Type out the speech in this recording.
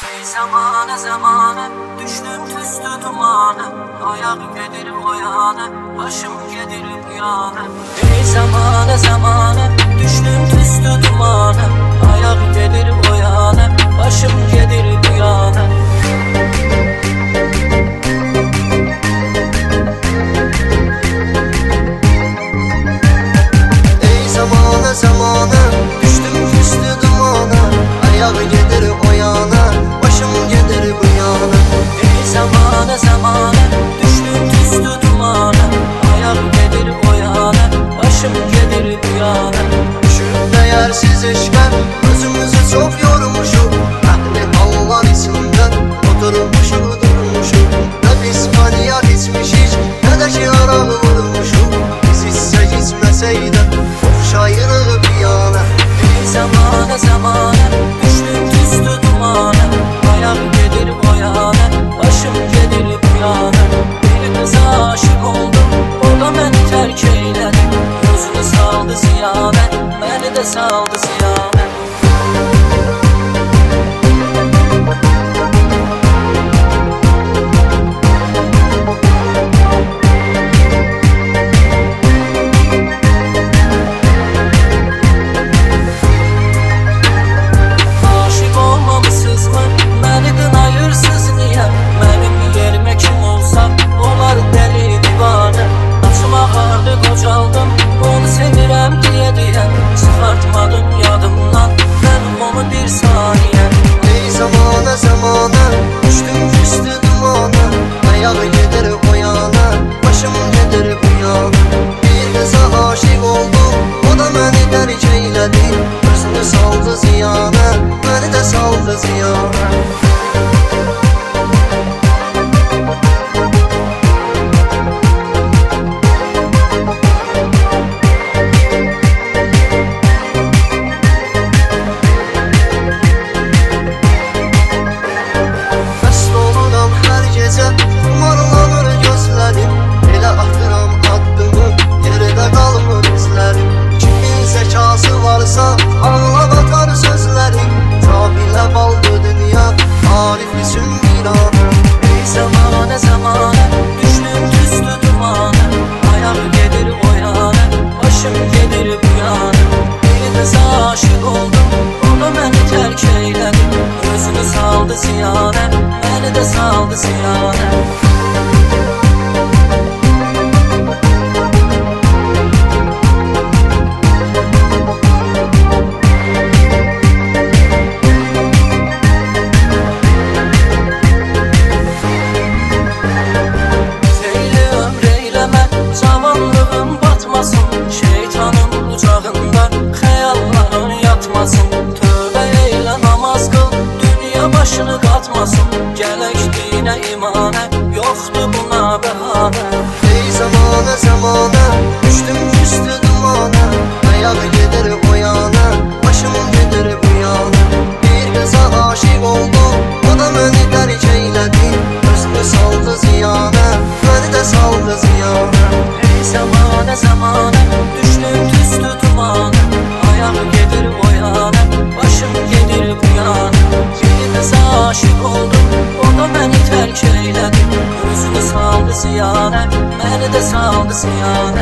Ey zamana zamana düştüm tüstü dumana, ayak gedir o yana, başım gedir bu yana. Ey zamana zamana düştüm tüstü dumana, ayak gedir o yana, başım gedir bu yana. Ey zamana zamana düştüm tüstü dumana, ayak gedir o yana, başım gedir bu yana. Ey zamana zamana düştüm tüstü dumana, ayak gedir o yana, başım gedir bu yana. Düşüp değersiz işler özümüzü çok yormuşum, ehli hallar içinden oturmuşum durmuşum. Ne biz manyak içmişiz ne de ki arağı vurmuşum. Biz hisse gitmeseydi okşayırıq bir yana. Ey zamana zamana düştüm tüstü dumana, ayak gedir o yana, başım gedir bu yana. Bir kıza aşık oldum, o da beni terk eyledi, gözünü saldı ziyana, beni de saldı ziyana. Qocaldım, onu sevirəm deyə çıxartmadım yadımdan mən onu bir saniyə. Ey zamana zamana düştüm tüstü dumana, ayak gedir o yana, başım gedir bu yana. Bir kıza aşık oldum, o da beni terk eyledi, gözünü saldı ziyana, beni de saldı ziyana. Ağla batar sözlerim, tabirle baldı dünya, arif için bir anı. Ey zamana zamana düştüm tüstü dumana, ayak gedir o yana, başım gedir bu yana. Bir kıza aşık oldum, o da beni terk eyledi, gözünü saldı ziyana, beni de saldı ziyana. Şeytanın ucağında xəyalların yatmasın, tövbə eylə namaz qıl, dünya başını qatmasın. Gələk dinə imanə, yoxdur buna bəhanə. Ey zamana zamana düştüm tüstü dumana, ayak gedir o yana, başım gedir bu yana. Bir kıza aşık oldum, o da beni terk eyledi, gözünü saldı ziyana, beni de saldı ziyana. Ey zamana zamana düştüm tüstü dumana, ayak gedir o yana, başım gedir bu yana. Bir kıza aşık oldum, o da beni terk eyledi, gözünü saldı ziyana, beni de saldı ziyana.